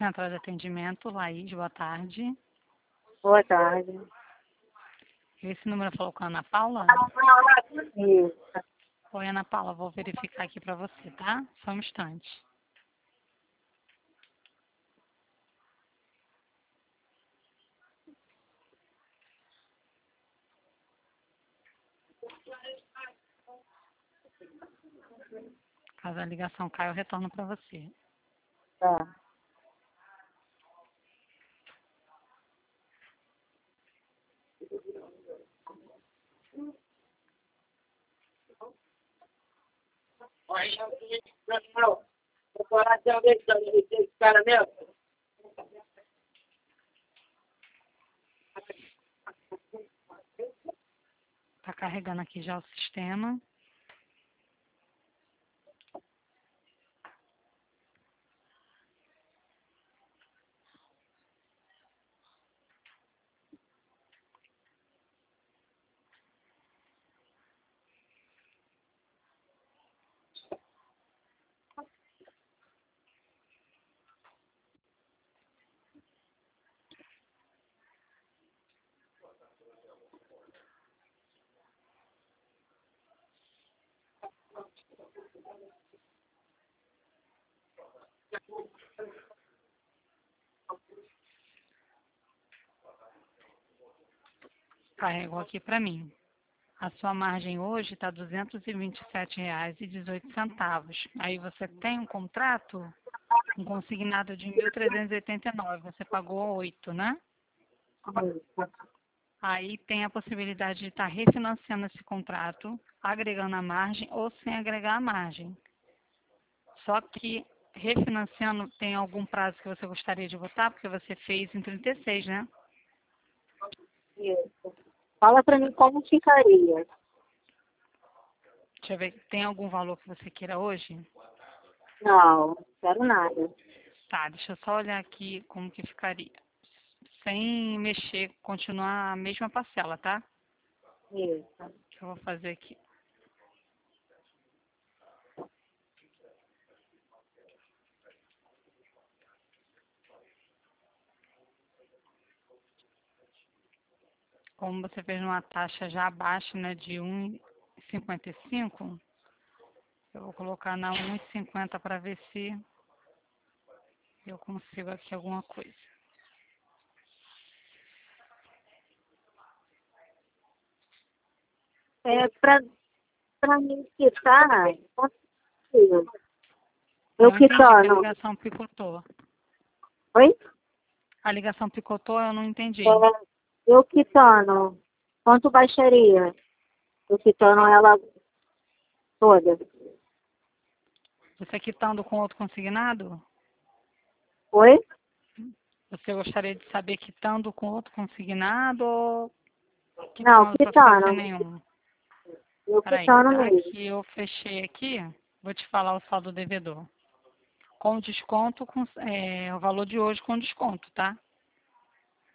Central de Atendimento, Laís, boa tarde. Boa tarde. Esse número falou com a Ana Paula? Isso. Oi, Ana Paula, vou verificar aqui para você, tá? Só um instante. Caso a ligação caia, eu retorno para você. Tá. Tá carregando aqui já o sistema. Carregou aqui para mim. A sua margem hoje está R$ 227,18. Aí você tem um contrato, um consignado de 1.389. Você pagou 8, né? Aí tem a possibilidade de estar refinanciando esse contrato, agregando a margem ou sem agregar a margem. Só que refinanciando tem algum prazo que você gostaria de votar, porque você fez em 36, né? Isso. Fala pra mim como ficaria. Deixa eu ver, tem algum valor que você queira hoje? Não, quero nada. Tá, deixa eu só olhar aqui como que ficaria. Sem mexer, continuar a mesma parcela, tá? Isso. Que eu vou fazer aqui. Como você fez uma taxa já abaixo, né, de 1,55, eu vou colocar na 1,50 para ver se eu consigo aqui alguma coisa. Pra mim quitar, consigo. Eu Eu não entendi que a quitando. ligação picotou. Oi? A ligação picotou, eu não entendi. Eu quitando. Quanto baixaria? Eu quitando ela toda. Você quitando com outro consignado? Oi? Você gostaria de saber quitando com outro consignado ou Não, quitando para ficar sem quitando. nenhum? Eu Peraí, quitando tá mesmo. aqui, eu fechei aqui, vou te falar o saldo devedor. Com desconto, o valor de hoje com desconto, tá?